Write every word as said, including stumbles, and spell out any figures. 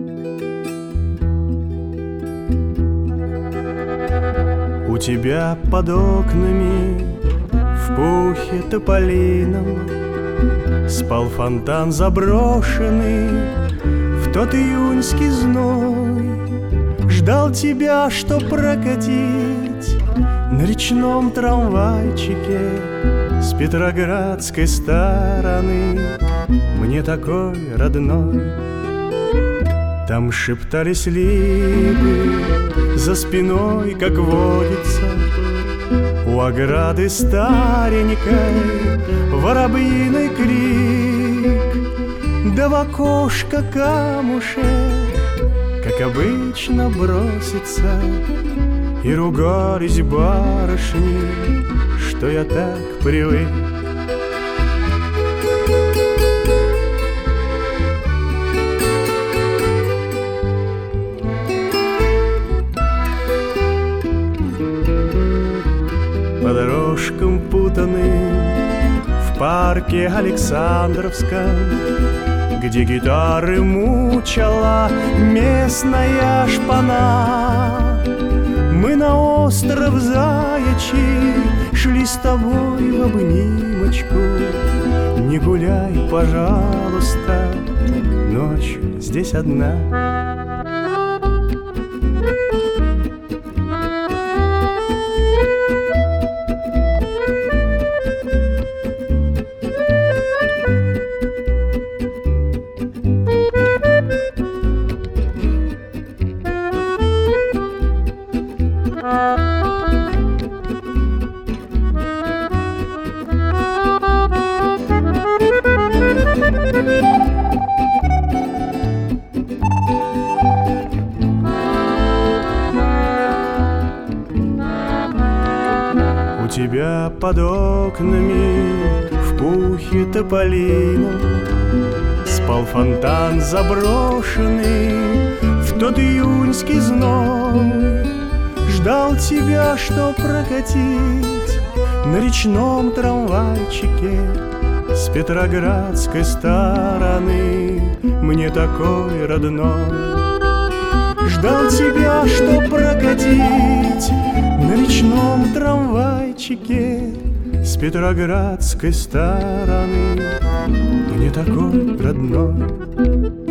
У тебя под окнами в пухе тополином спал фонтан заброшенный в тот июньский зной. Ждал тебя, что прокатить на речном трамвайчике с петроградской стороны, мне такой родной. Там шептались липы за спиной, как водится, у ограды старенькой воробьиный крик, да в окошко камушек, как обычно, бросится, и ругались барышни, что я так привык. По дорожкам путанным в парке Александровском, где гитары мучала местная шпана, мы на остров Заячий шли с тобой в обнимочку. Не гуляй, пожалуйста, ночью здесь одна. У тебя под окнами в пухе тополином спал фонтан заброшенный в тот июньский зной. Ждал тебя, что прокатить на речном трамвайчике с петроградской стороны, мне такой родной. Ждал тебя, что прокатить на речном трамвайчике с петроградской стороны, мне такой родной.